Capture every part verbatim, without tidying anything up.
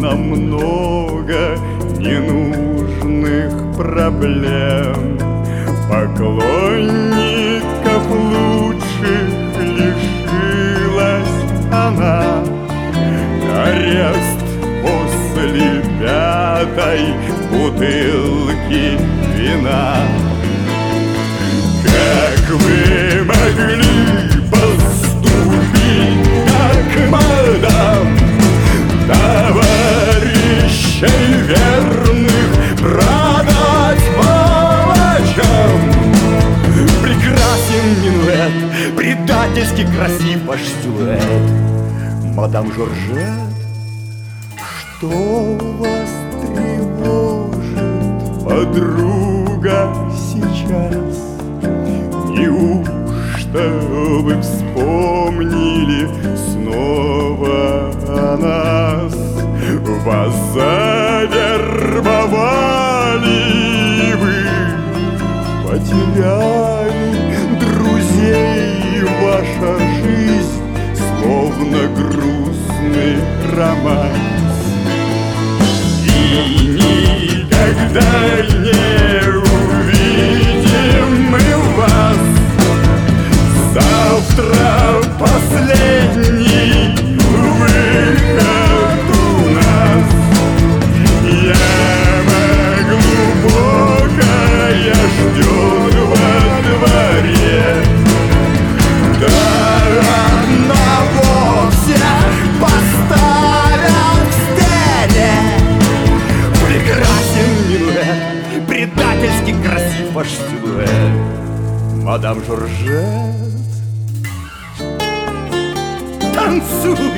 много ненужных проблем. Поклонников лучших лишилась она. Арест после пятой бутылки вина. Как вы могли поступить, как мадам, товарищей верных продать палачам? Прекрасен минуэт, предательски красив ваш силуэт. Мадам Жоржет, что вас тревожит, подруга, сейчас? Неужто вы вспомнили снова о нас? Вас завербовали, вы потеряли друзей. Ваша жизнь словно грустный романс. И никогда не увидим мы вас. Завтра последний выход у нас. Яма глубокая ждет во дворе. Да одного всех поставят к стене. Прекрасен минуэт, предательски красив ваш силуэт. Мадам Жоржет, танцуй!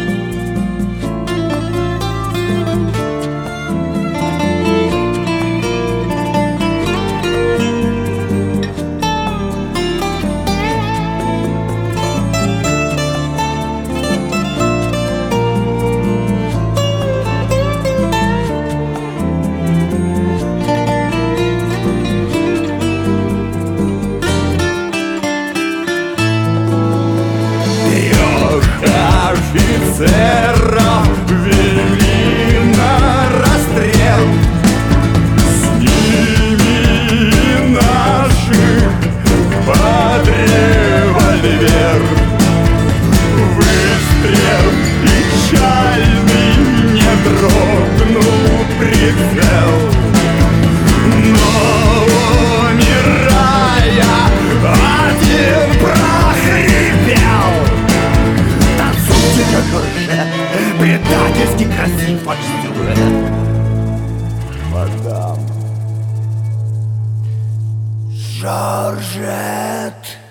Офицеров вели на расстрел. С ними наших под револьвер. Выстрел печальный, не дрогнул прицел. Но умирая, один прохрипел: предательски красив ваш силуэт. Мадам Жоржет.